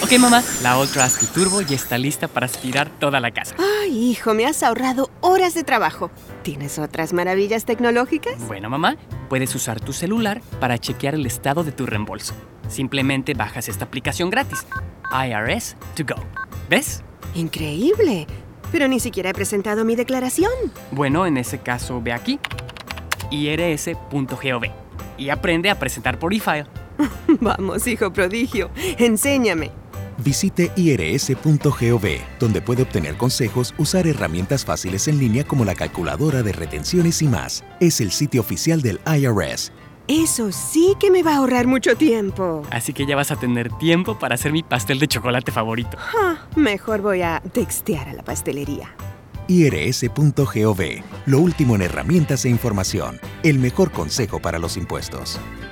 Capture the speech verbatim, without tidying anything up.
Ok, mamá, la Ultra Aspi Turbo ya está lista para aspirar toda la casa. Ay, hijo, me has ahorrado horas de trabajo. ¿Tienes otras maravillas tecnológicas? Bueno, mamá, puedes usar tu celular para chequear el estado de tu reembolso. Simplemente bajas esta aplicación gratis, I R S to go. ¿Ves? Increíble. Pero ni siquiera he presentado mi declaración. Bueno, en ese caso, ve aquí, I R S punto gov, y aprende a presentar por e-file. Vamos, hijo prodigio, enséñame. Visite I R S punto gov, donde puede obtener consejos, usar herramientas fáciles en línea como la calculadora de retenciones y más. Es el sitio oficial del I R S. Eso sí que me va a ahorrar mucho tiempo. Así que ya vas a tener tiempo para hacer mi pastel de chocolate favorito. Ah, mejor voy a textear a la pastelería. I R S punto gov, lo último en herramientas e información. El mejor consejo para los impuestos.